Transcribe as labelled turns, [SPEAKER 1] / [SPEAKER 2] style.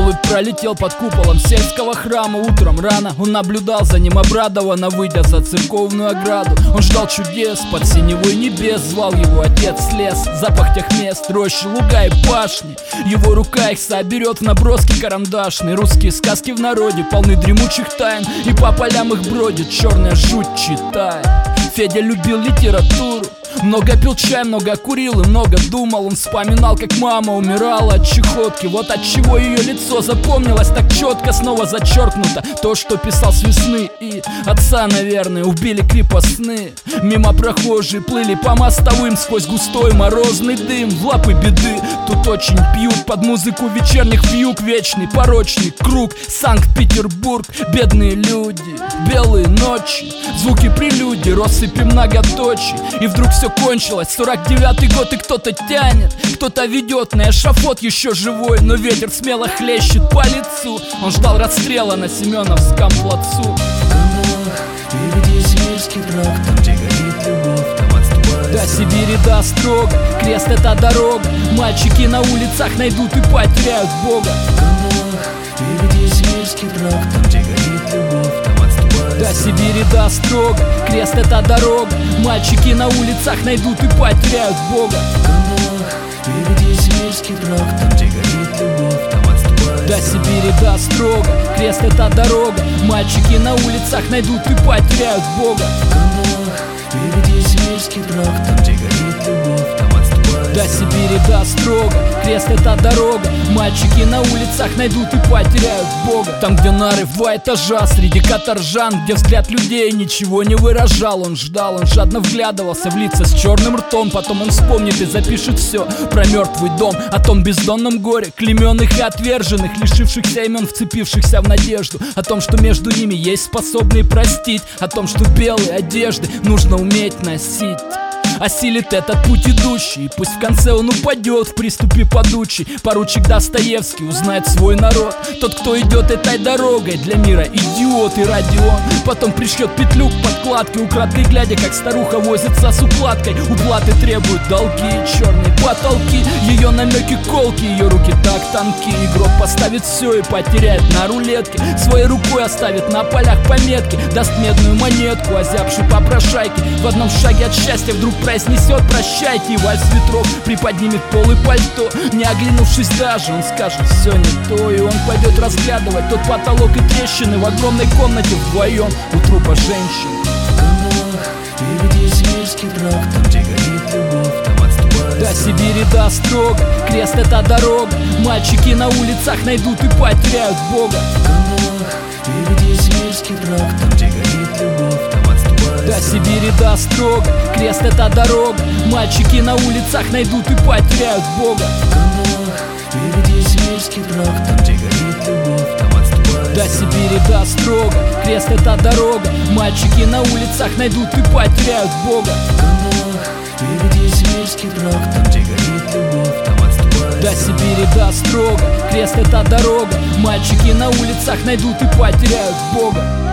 [SPEAKER 1] Голубь пролетел под куполом сельского храма. Утром рано он наблюдал за ним обрадованно, выйдя за церковную ограду. Он ждал чудес под синевой небес. Звал его отец с лес, запах тех мест, рощи, луга и пашни. Его рука их соберет в наброски карандашные. Русские сказки в народе полны дремучих тайн, и по полям их бродит черная жуть, читая. Федя любил литературу, много пил чай, много курил и много думал. Он вспоминал, как мама умирала от чехотки. Вот от чего ее лицо запомнилось так четко. Снова зачеркнуто то, что писал с весны. И отца, наверное, убили крепостные. Мимо прохожие плыли по мостовым сквозь густой морозный дым. В лапы беды тут очень пьют под музыку вечерних вьюг. Вечный порочный круг, Санкт-Петербург. Бедные люди, белые ночи, звуки прелюдии, россыпи многоточий. И вдруг все кончилось, 49-й год, и кто-то тянет, кто-то ведет на эшафот еще живой. Но ветер смело хлещет по лицу. Он ждал расстрела на Семеновском плацу.
[SPEAKER 2] Впереди сибирский трак, там где горит любовь, там отступает.
[SPEAKER 1] До Сибири, до Острога, крест — это дорога. Мальчики на улицах найдут и потеряют Бога.
[SPEAKER 2] Впереди сибирский трак, там где горит любовь, там отступает.
[SPEAKER 1] До Сибири, до Острога, крест — это дорога. Мальчики на улицах найдут и потеряют Бога.
[SPEAKER 2] Впереди сибирский трак, там где горит любовь, там отступает.
[SPEAKER 1] До Сибири, до Острога, крест — это дорога. Мальчики на улицах найдут и потеряют Бога.
[SPEAKER 2] Впереди сибирский трак, там где горит любовь, там отступает.
[SPEAKER 1] До Сибири, до Острога, крест — это дорога. Мальчики на улицах найдут и потеряют Бога. Там, где нары в два этажа, среди каторжан, где взгляд людей ничего не выражал. Он ждал, он жадно вглядывался в лица с черным ртом. Потом он вспомнит и запишет все про мертвый дом, о том бездонном горе клейменных и отверженных, лишившихся имен, вцепившихся в надежду, о том, что между ними есть способные простить, о том, что белые одежды нужно уметь носить. Осилит этот путь идущий, и пусть в конце он упадет в приступе подучий. Поручик Достоевский узнает свой народ. Тот, кто идет этой дорогой, для мира идиот и Родион. Потом пришьет петлю к подкладке, украдкой глядя, как старуха возится с укладкой. Уплаты требуют долги, черные потолки, ее намеки колки, ее руки так тонки. Игрок поставит все и потеряет на рулетке. Своей рукой оставит на полях пометки, даст медную монетку, озябший попрошайки. В одном шаге от счастья вдруг произнесет прощайте, и вальс ветров приподнимет пол и пальто. Не оглянувшись даже, он скажет все не то. И он пойдет разглядывать тот потолок и трещины в огромной комнате вдвоем у трупа женщины.
[SPEAKER 2] Впереди сибирский трак, там где горит любовь, там отступает.
[SPEAKER 1] До Сибири, до Острога, крест — это дорога. Мальчики на улицах найдут и потеряют Бога.
[SPEAKER 2] Впереди сибирский трак, там где горит любовь, там отступает.
[SPEAKER 1] До Сибири, до Острога, крест — это дорога. Мальчики на улицах найдут и потеряют Бога.
[SPEAKER 2] Впереди сибирский трак, там где горит любовь, там отступает.
[SPEAKER 1] До Сибири, до Острога, крест — это дорога. Мальчики на улицах найдут и потеряют Бога.
[SPEAKER 2] Впереди сибирский трак, там где горит любовь, там отступает.
[SPEAKER 1] До Сибири, до Острога, крест — это дорога. Мальчики на улицах найдут и потеряют Бога.